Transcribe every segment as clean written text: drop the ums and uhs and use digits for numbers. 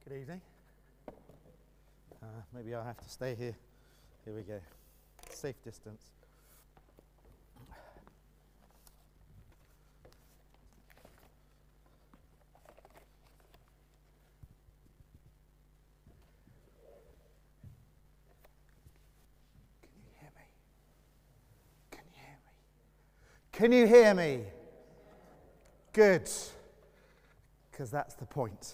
Good evening. Maybe I'll have to stay here. Here we go. Safe distance. Can you hear me? Good. Because that's the point.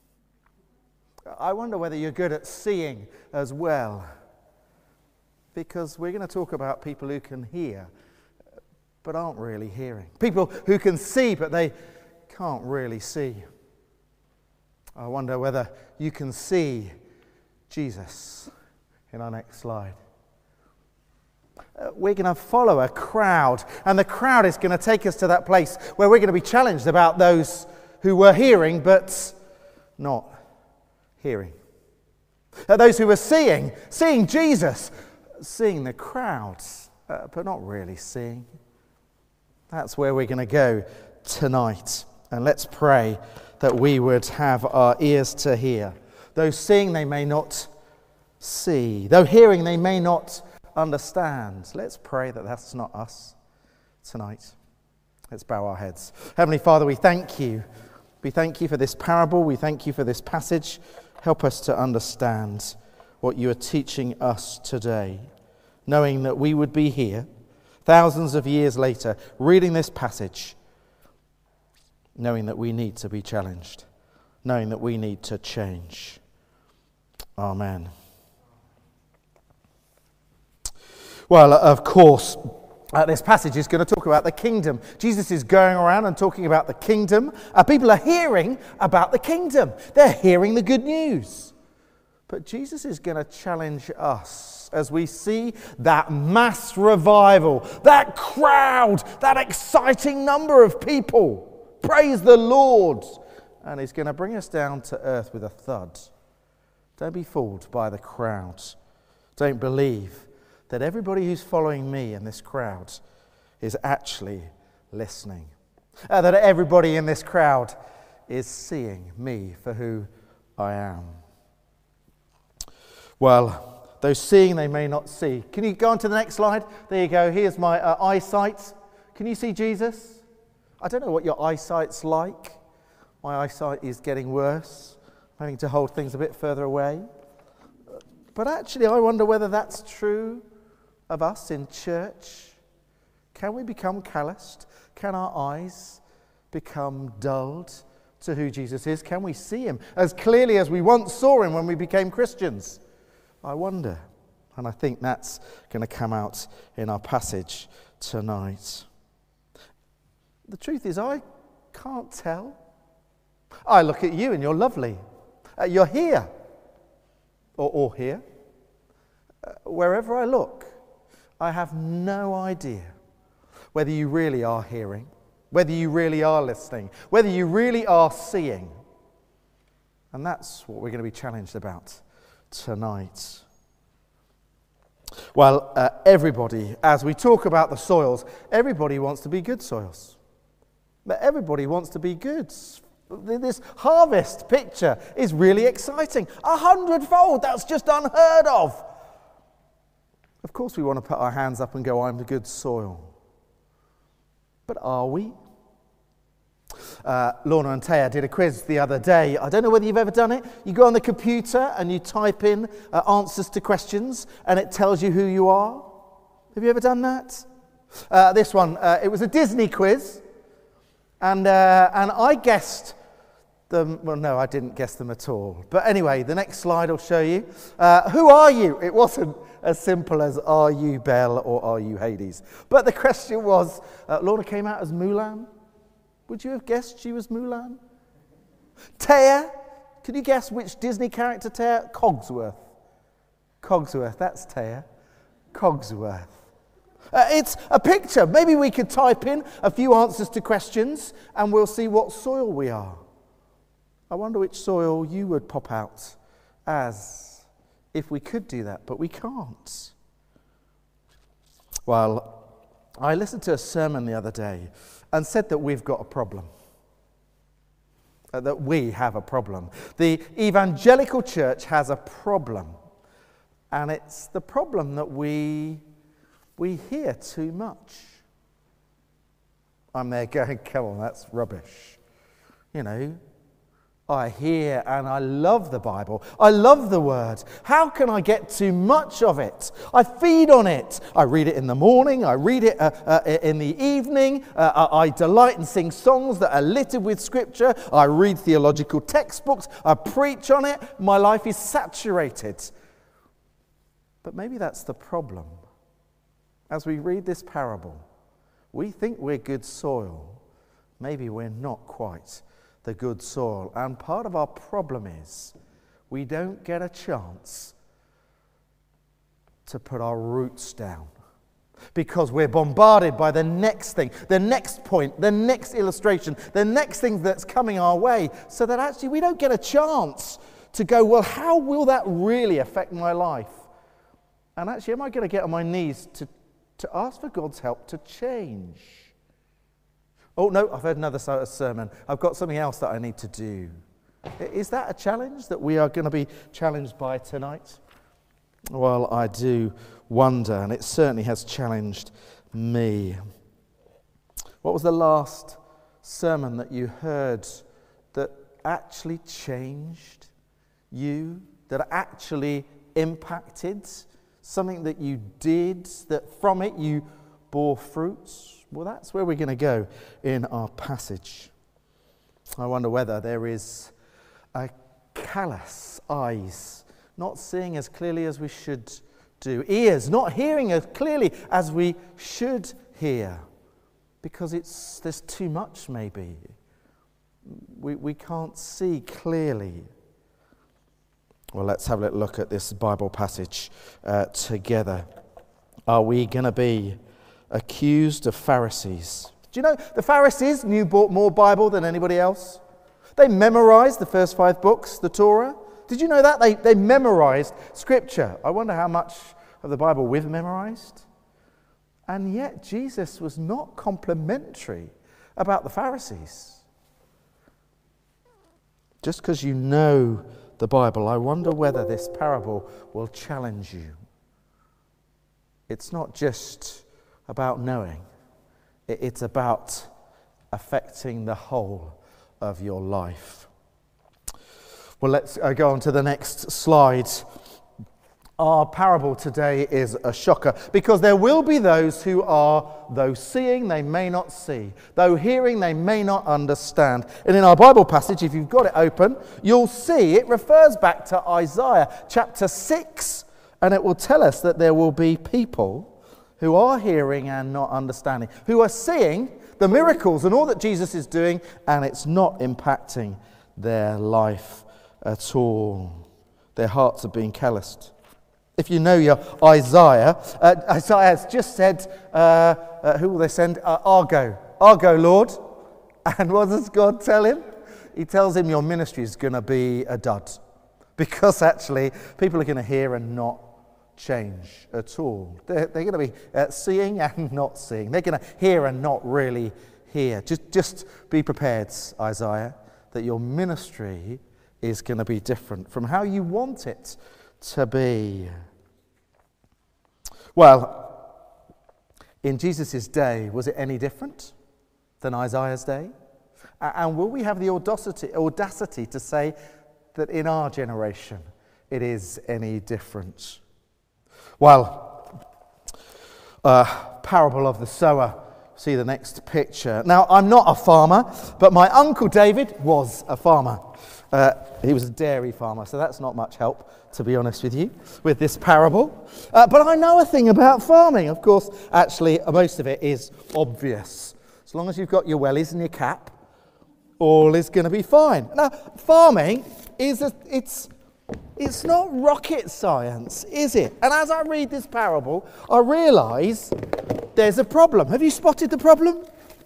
I wonder whether you're good at seeing as well. Because we're going to talk about people who can hear, but aren't really hearing. People who can see, but they can't really see. I wonder whether you can see Jesus in our next slide. We're going to follow a crowd, and the crowd is going to take us to that place where we're going to be challenged about those who were hearing but not hearing. Those who were seeing Jesus, seeing the crowds, but not really seeing. That's where we're going to go tonight. And let's pray that we would have our ears to hear. Though seeing, they may not see. Though hearing, they may not understand. Let's pray that that's not us tonight. Let's bow our heads. Heavenly Father, we thank you. We thank you for this parable. We thank you for this passage. Help us to understand what you are teaching us today, knowing that we would be here thousands of years later reading this passage, knowing that we need to be challenged, knowing that we need to change. Amen. Well, of course, this passage is going to talk about the kingdom. Jesus is going around and talking about the kingdom. People are hearing about the kingdom. They're hearing the good news. But Jesus is going to challenge us as we see that mass revival, that crowd, that exciting number of people. Praise the Lord. And he's going to bring us down to earth with a thud. Don't be fooled by the crowd. Don't believe that everybody who's following me in this crowd is actually listening. That everybody in this crowd is seeing me for who I am. Well, though seeing they may not see. Can you go on to the next slide? There you go. Here's my eyesight. Can you see Jesus? I don't know what your eyesight's like. My eyesight is getting worse. I'm having to hold things a bit further away. But actually, I wonder whether that's true of us in church. Can we become calloused? Can our eyes become dulled to who Jesus is? Can we see him as clearly as we once saw him when we became Christians? I wonder. And I think that's going to come out in our passage tonight. The truth is, I can't tell. I look at you and you're lovely. You're here. Or here. Wherever I look, I have no idea whether you really are hearing, whether you really are listening, whether you really are seeing. And that's what we're going to be challenged about tonight. Well, everybody, as we talk about the soils, everybody wants to be good soils. But everybody wants to be good. This harvest picture is really exciting. 100-fold, that's just unheard of. Of course we want to put our hands up and go, I'm the good soil. But are we? Lorna and Taya did a quiz the other day. I don't know whether you've ever done it. You go on the computer and you type in answers to questions and it tells you who you are. Have you ever done that? This one, it was a Disney quiz. And I guessed them. Well, no, I didn't guess them at all. But anyway, the next slide will show you. Who are you? It wasn't as simple as are you Belle or are you Hades? But the question was, Lorna came out as Mulan. Would you have guessed she was Mulan? Taya, can you guess which Disney character Taya? Cogsworth. Cogsworth, that's Taya. Cogsworth. It's a picture. Maybe we could type in a few answers to questions and we'll see what soil we are. I wonder which soil you would pop out as if we could do that, but we can't. Well, I listened to a sermon the other day and said that we've got a problem. that we have a problem. The evangelical church has a problem, and it's the problem that we hear too much. I'm there going, come on, that's rubbish. You know, I hear and I love the Bible. I love the Word. How can I get too much of it? I feed on it. I read it in the morning. I read it in the evening. I delight and sing songs that are littered with Scripture. I read theological textbooks. I preach on it. My life is saturated. But maybe that's the problem. As we read this parable, we think we're good soil. Maybe we're not quite the good soil. And part of our problem is we don't get a chance to put our roots down because we're bombarded by the next thing, the next point, the next illustration, the next thing that's coming our way, so that actually we don't get a chance to go, well, how will that really affect my life? And actually, am I going to get on my knees to ask for God's help to change? Oh, no, I've heard another sermon. I've got something else that I need to do. Is that a challenge that we are going to be challenged by tonight? Well, I do wonder, and it certainly has challenged me. What was the last sermon that you heard that actually changed you, that actually impacted something that you did, that from it you bore fruits? Well, that's where we're going to go in our passage. I wonder whether there is a callous eyes, not seeing as clearly as we should do, ears not hearing as clearly as we should hear, because there's too much maybe. We can't see clearly. Well, let's have a little look at this Bible passage together. Are we going to be accused of Pharisees? Do you know the Pharisees knew more Bible than anybody else? They memorized the first 5 books, the Torah. Did you know that? They memorized Scripture. I wonder how much of the Bible we've memorized. And yet Jesus was not complimentary about the Pharisees. Just because you know the Bible, I wonder whether this parable will challenge you. It's not just about knowing. It's about affecting the whole of your life. Well, let's go on to the next slide. Our parable today is a shocker, because there will be those who are, though seeing, they may not see, though hearing, they may not understand. And in our Bible passage, if you've got it open, you'll see it refers back to Isaiah chapter 6, and it will tell us that there will be people who are hearing and not understanding, who are seeing the miracles and all that Jesus is doing, and it's not impacting their life at all. Their hearts are being calloused. If you know your Isaiah, Isaiah has just said, who will they send? Argo, Lord. And what does God tell him? He tells him your ministry is going to be a dud, because actually people are going to hear and not change at all. They're going to be seeing and not seeing. They're going to hear and not really hear. Just be prepared, Isaiah, that your ministry is going to be different from how you want it to be. Well, in Jesus' day, was it any different than Isaiah's day? And will we have the audacity to say that in our generation it is any different? Well, parable of the sower. See the next picture. Now, I'm not a farmer, but my uncle David was a farmer. He was a dairy farmer, so that's not much help, to be honest with you, with this parable. But I know a thing about farming. Of course, actually, most of it is obvious. As long as you've got your wellies and your cap, all is going to be fine. Now, farming it's not rocket science, is it? And as I read this parable, I realise there's a problem. Have you spotted the problem?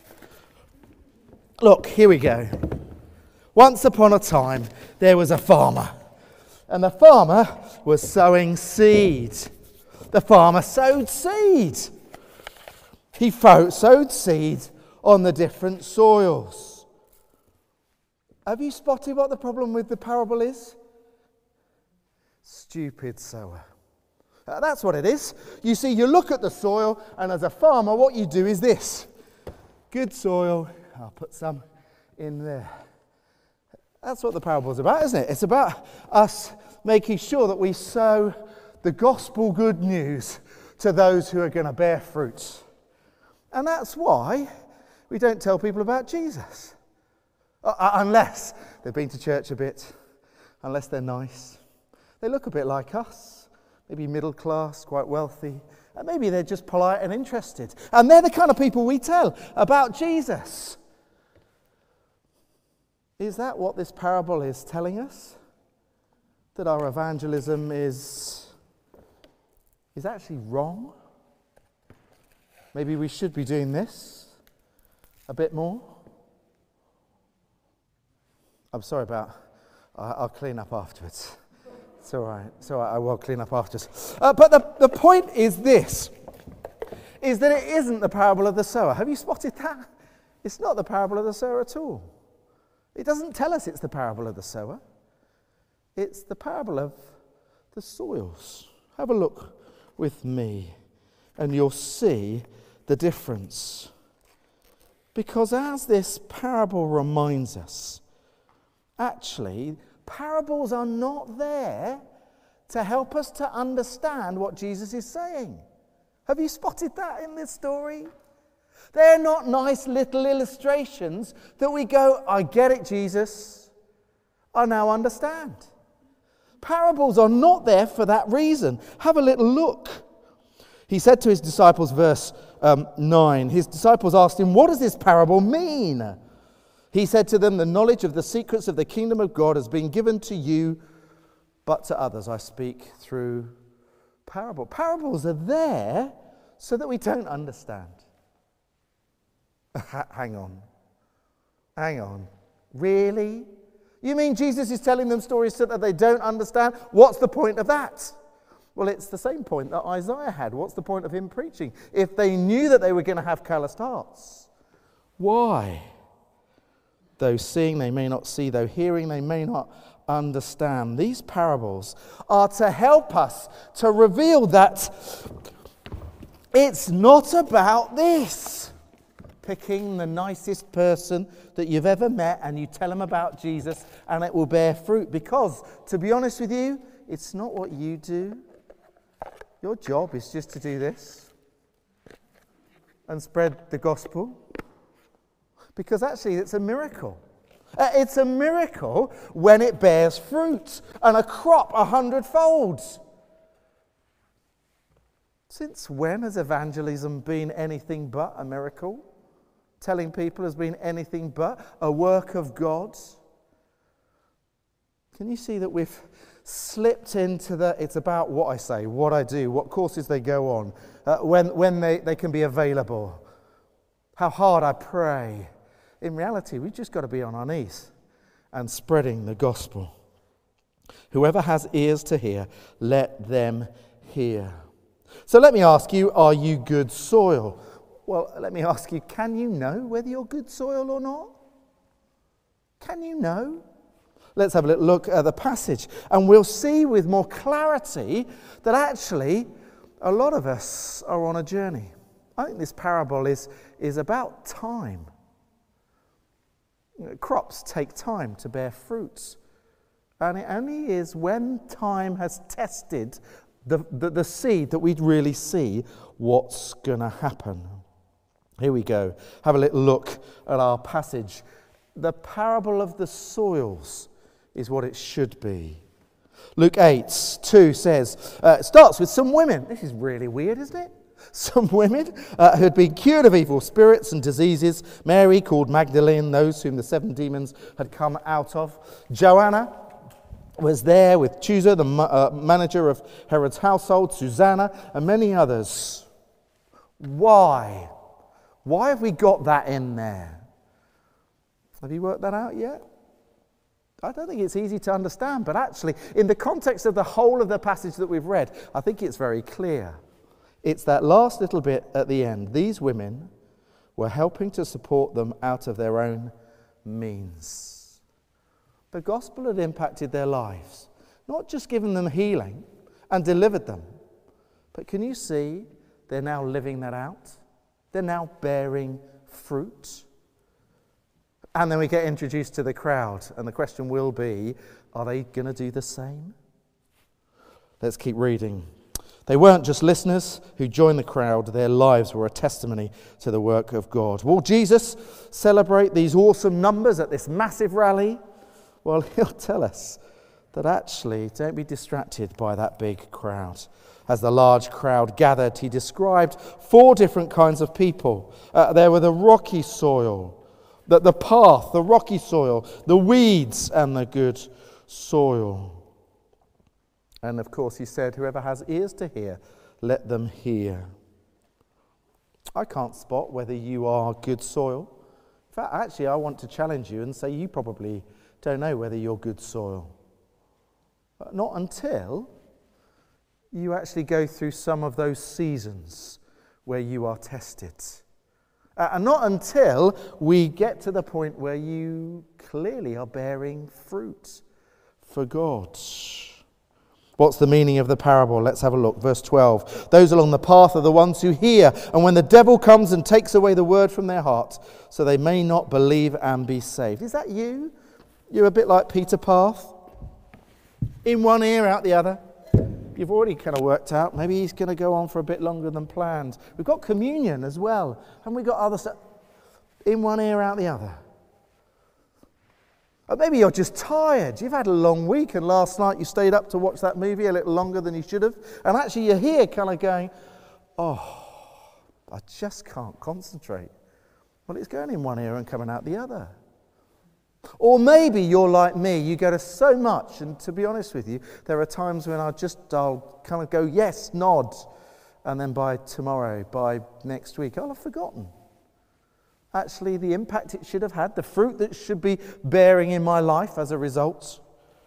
Look, here we go. Once upon a time, there was a farmer. And the farmer was sowing seed. The farmer sowed seed. He sowed seed on the different soils. Have you spotted what the problem with the parable is? Stupid sower. That's what it is. You see, you look at the soil, and as a farmer, what you do is this. Good soil, I'll put some in there. That's what the parable's about, isn't it? It's about us making sure that we sow the gospel good news to those who are going to bear fruit. And that's why we don't tell people about Jesus. Unless they've been to church a bit, unless they're nice. They look a bit like us, maybe middle class, quite wealthy, and maybe they're just polite and interested. And they're the kind of people we tell about Jesus. Is that what this parable is telling us? That our evangelism is actually wrong? Maybe we should be doing this a bit more? I'm sorry about... I'll clean up afterwards. It's all right. I will clean up afterwards. But the point is this, is that it isn't the parable of the sower. Have you spotted that? It's not the parable of the sower at all. It doesn't tell us it's the parable of the sower. It's the parable of the soils. Have a look with me and you'll see the difference. Because as this parable reminds us, actually, parables are not there to help us to understand what Jesus is saying. Have you spotted that in this story? They're not nice little illustrations that we go, I get it, Jesus. I now understand. Parables are not there for that reason. Have a little look. He said to his disciples, verse 9, his disciples asked him, what does this parable mean? He said to them, the knowledge of the secrets of the kingdom of God has been given to you, but to others I speak through parable. Parables are there so that we don't understand. Hang on. Really? You mean Jesus is telling them stories so that they don't understand? What's the point of that? Well, it's the same point that Isaiah had. What's the point of him preaching? If they knew that they were going to have calloused hearts. Why? Though seeing they may not see, though hearing they may not understand. These parables are to help us to reveal that it's not about this. Picking the nicest person that you've ever met and you tell them about Jesus and it will bear fruit. Because, to be honest with you, it's not what you do. Your job is just to do this and spread the gospel. Because actually it's a miracle. It's a miracle when it bears fruit and a crop 100-fold. Since when has evangelism been anything but a miracle? Telling people has been anything but a work of God? Can you see that we've slipped into it's about what I say, what I do, what courses they go on, when they can be available, how hard I pray. In reality, we've just got to be on our knees and spreading the gospel. Whoever has ears to hear, let them hear. So let me ask you, are you good soil? Well, let me ask you, can you know whether you're good soil or not? Can you know? Let's have a little look at the passage, and we'll see with more clarity that actually a lot of us are on a journey. I think this parable is about time. Crops take time to bear fruits, and it only is when time has tested the seed that we'd really see what's going to happen. Here we go. Have a little look at our passage. The parable of the soils is what it should be. Luke 8:2 says, it starts with some women. This is really weird, isn't it? Some women who had been cured of evil spirits and diseases. Mary, called Magdalene, those whom the 7 demons had come out of. Joanna was there with Chusa, the manager of Herod's household, Susanna, and many others. Why? Why have we got that in there? Have you worked that out yet? I don't think it's easy to understand, but actually, in the context of the whole of the passage that we've read, I think it's very clear. It's that last little bit at the end. These women were helping to support them out of their own means. The gospel had impacted their lives, not just given them healing and delivered them, but can you see they're now living that out? They're now bearing fruit. And then we get introduced to the crowd, and the question will be, are they going to do the same? Let's keep reading. They weren't just listeners who joined the crowd, their lives were a testimony to the work of God. Will Jesus celebrate these awesome numbers at this massive rally? Well, he'll tell us that actually, don't be distracted by that big crowd. As the large crowd gathered, he described 4 different kinds of people. There were the rocky soil, the path, the rocky soil, the weeds, and the good soil. And of course, he said, whoever has ears to hear, let them hear. I can't spot whether you are good soil. In fact, actually, I want to challenge you and say you probably don't know whether you're good soil. Not until you actually go through some of those seasons where you are tested. And not until we get to the point where you clearly are bearing fruit for God. What's the meaning of the parable? Let's have a look. Verse 12. Those along the path are the ones who hear, and when the devil comes and takes away the word from their heart, so they may not believe and be saved. Is that you? You're a bit like Peter Path. In one ear, out the other. You've already kind of worked out, maybe he's going to go on for a bit longer than planned. We've got communion as well, and we've got other stuff. In one ear, out the other. Or maybe you're just tired. You've had a long week, and last night you stayed up to watch that movie a little longer than you should have. And actually you're here kind of going, oh, I just can't concentrate. Well, it's going in one ear and coming out the other. Or maybe you're like me, you go to so much, and to be honest with you, there are times when I'll kind of go, yes, nod, and then by tomorrow, by next week, I'll have forgotten. Actually, the impact it should have had, the fruit that should be bearing in my life as a result.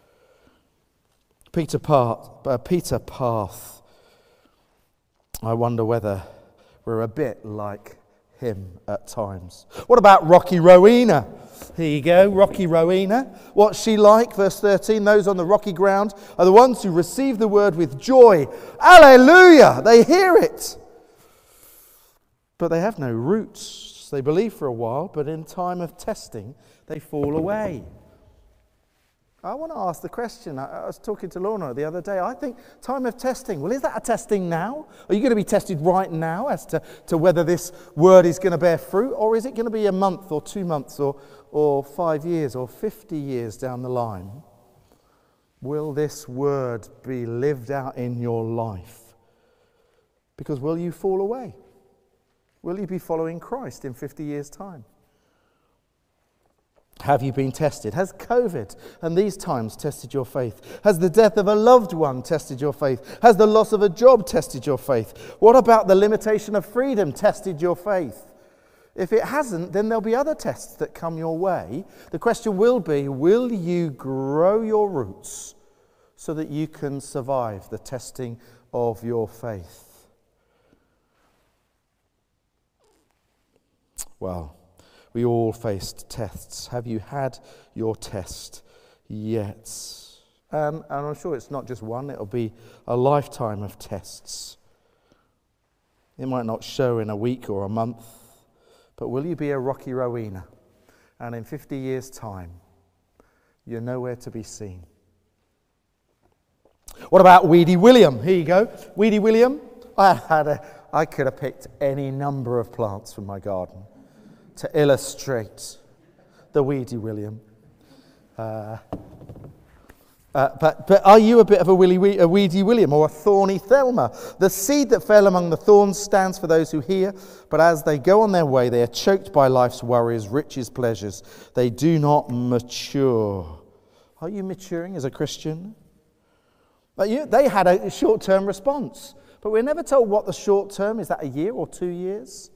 Peter Path. I wonder whether we're a bit like him at times. What about Rocky Rowena? Here you go, Rocky Rowena. What's she like? Verse 13, those on the rocky ground are the ones who receive the word with joy. Hallelujah! They hear it. But they have no roots. They believe for a while, but in time of testing, they fall away. I want to ask the question. I was talking to Lorna the other day. I think time of testing. Well, is that a testing now? Are you going to be tested right now as to whether this word is going to bear fruit? Or is it going to be a month or 2 months or 5 years or 50 years down the line? Will this word be lived out in your life? Because will you fall away? Will you be following Christ in 50 years' time? Have you been tested? Has COVID and these times tested your faith? Has the death of a loved one tested your faith? Has the loss of a job tested your faith? What about the limitation of freedom tested your faith? If it hasn't, then there'll be other tests that come your way. The question will be, will you grow your roots so that you can survive the testing of your faith? Well, we all faced tests. Have you had your test yet? And I'm sure it's not just one, it'll be a lifetime of tests. It might not show in a week or a month, but will you be a Rocky Rowena? And in 50 years' time, you're nowhere to be seen. What about Weedy William? Here you go. Weedy William. I could have picked any number of plants from my garden to illustrate the Weedy William. But are you a bit of a Weedy William or a thorny Thelma? The seed that fell among the thorns stands for those who hear, but as they go on their way, they are choked by life's worries, riches, pleasures. They do not mature. Are you maturing as a Christian? They had a short-term response, but we're never told what the short term is. That a year or 2 years?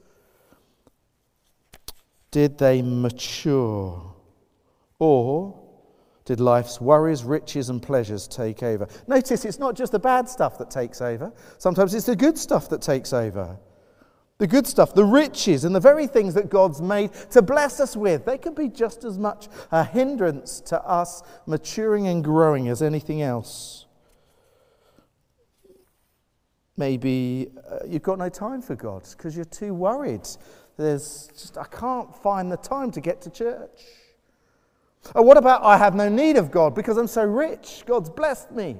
Did they mature? Or did life's worries, riches and pleasures take over? Notice it's not just the bad stuff that takes over. Sometimes it's the good stuff that takes over. The good stuff, the riches, and the very things that God's made to bless us with, they can be just as much a hindrance to us maturing and growing as anything else. Maybe you've got no time for God because you're too worried. I can't find the time to get to church. Or what about I have no need of God because I'm so rich, God's blessed me.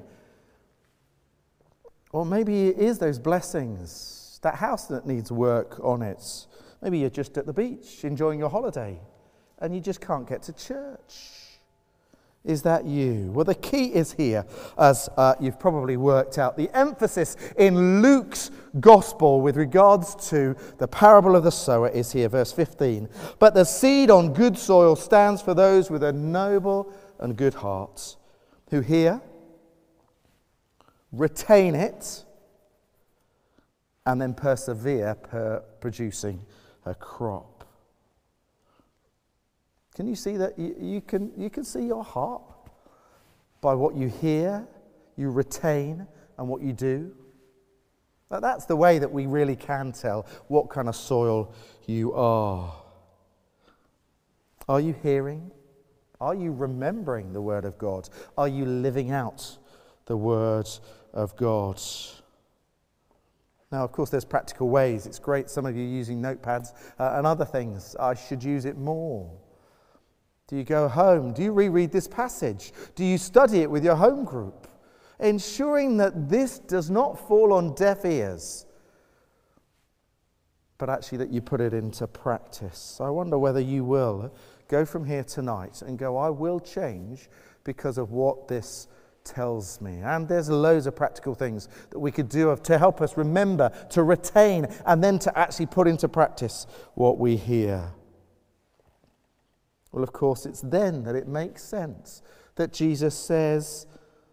Or maybe it is those blessings, that house that needs work on it. Maybe you're just at the beach enjoying your holiday and you just can't get to church. Is that you? Well, the key is here, as you've probably worked out. The emphasis in Luke's gospel with regards to the parable of the sower is here, verse 15. But the seed on good soil stands for those with a noble and good heart, who hear, retain it, and then persevere producing a crop. Can you see that? You can see your heart by what you hear, you retain, and what you do. That's the way that we really can tell what kind of soil you are. Are you hearing? Are you remembering the Word of God? Are you living out the Word of God? Now, of course, there's practical ways. It's great, some of you using notepads and other things. I should use it more. Do you go home? Do you reread this passage? Do you study it with your home group? Ensuring that this does not fall on deaf ears, but actually that you put it into practice. So I wonder whether you will go from here tonight and go, I will change because of what this tells me. And there's loads of practical things that we could do to help us remember, to retain, and then to actually put into practice what we hear. Well, of course, it's then that it makes sense that Jesus says,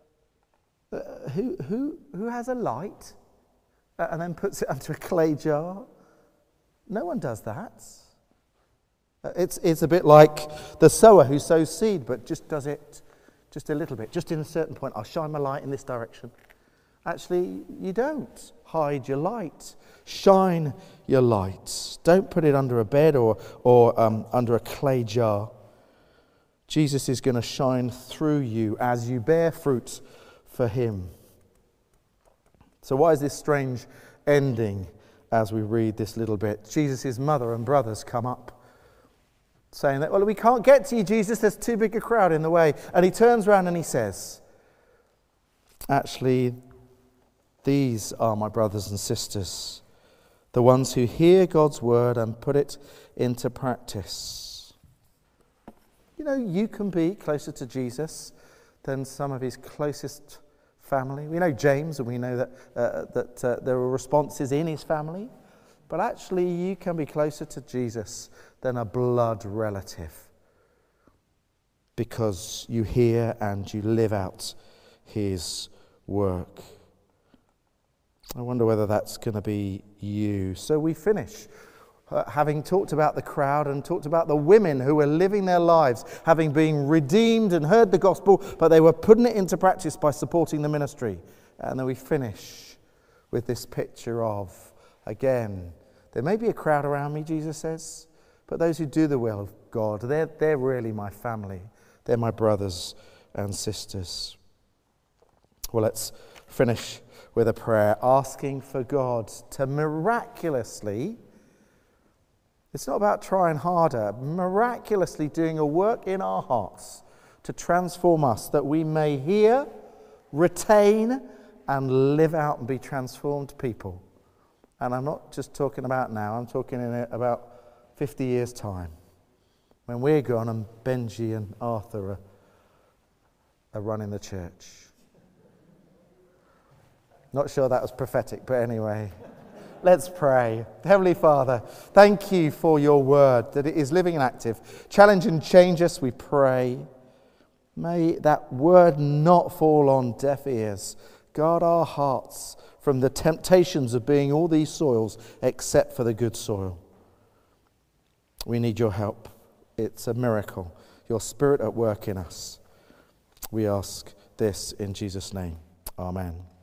who has a light and then puts it into a clay jar? No one does that. It's a bit like the sower who sows seed, but just does it just a little bit, just in a certain point. I'll shine my light in this direction. Actually, you don't hide your light. Shine your light. Don't put it under a bed or under a clay jar. Jesus is going to shine through you as you bear fruit for him. So why is this strange ending as we read this little bit? Jesus' mother and brothers come up saying that, well, we can't get to you, Jesus. There's too big a crowd in the way. And he turns around and he says, actually, these are my brothers and sisters, the ones who hear God's word and put it into practice. You know, you can be closer to Jesus than some of his closest family. We know James, and we know that there were responses in his family. But actually, you can be closer to Jesus than a blood relative because you hear and you live out his work. I wonder whether that's going to be you. So we finish having talked about the crowd and talked about the women who were living their lives, having been redeemed and heard the gospel, but they were putting it into practice by supporting the ministry. And then we finish with this picture of, again, there may be a crowd around me, Jesus says, but those who do the will of God, they're really my family. They're my brothers and sisters. Well, let's finish with a prayer asking for God to miraculously, it's not about trying harder, miraculously doing a work in our hearts to transform us, that we may hear, retain, and live out and be transformed people. And I'm not just talking about now, I'm talking in about 50 years' time, when we're gone and Benji and Arthur are running the church. Not sure that was prophetic, but anyway, let's pray. Heavenly Father, thank you for your word, that it is living and active. Challenge and change us, we pray. May that word not fall on deaf ears. Guard our hearts from the temptations of being all these soils except for the good soil. We need your help. It's a miracle. Your Spirit at work in us. We ask this in Jesus' name. Amen.